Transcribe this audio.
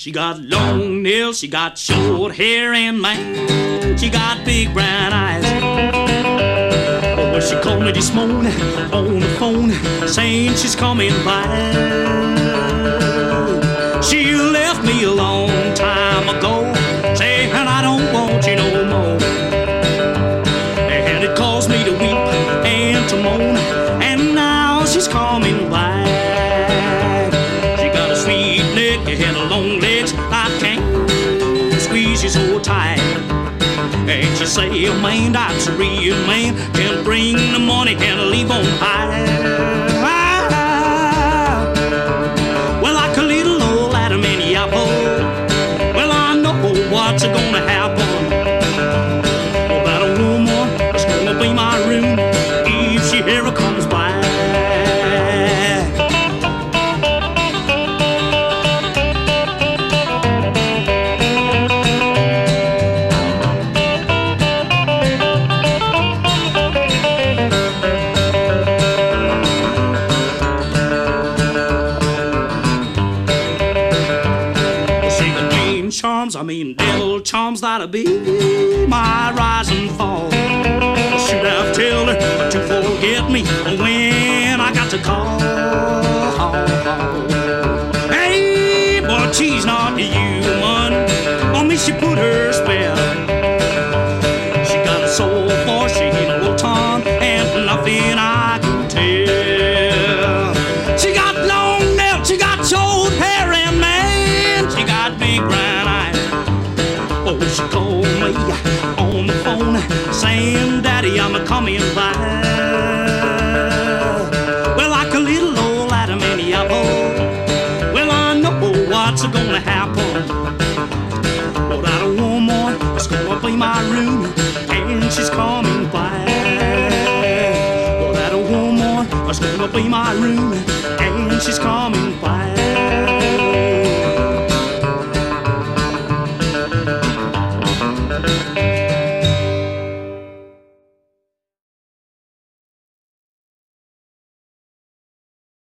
She got long nails, she got short hair and man, she got big brown eyes. Oh, well, she called me this morning on the phone, saying she's coming by. She left me a long time ago, saying I don't want you no more. And it caused me to weep and to moan, and now she's coming back. She got a sweet neck and a long legs, I can't squeeze you so tight. And she say a man that's a real man can bring the money, can leave on high. Well, like a little old Adam in the apple, well, I know what's gonna happen. Oh, that a woman that's gonna be my room if she ever comes back. Charms, I mean devil charms, that'll be my rise and fall. Should have told her to forget me when I got to call. Hey, but she's not human. On me she put her spell. She got a soul for she ain't a Wotan, and nothing I can tell. She got long nails, she got short hair, and man, she got big brown eyes. Oh, she called me on the phone, saying, Daddy, I'm a-coming back. Well, like a little old Adam in the apple, well, I know what's gonna happen. Well, that a woman is gonna be my room, and she's coming back. Well, that a woman is gonna be my room, and she's coming back.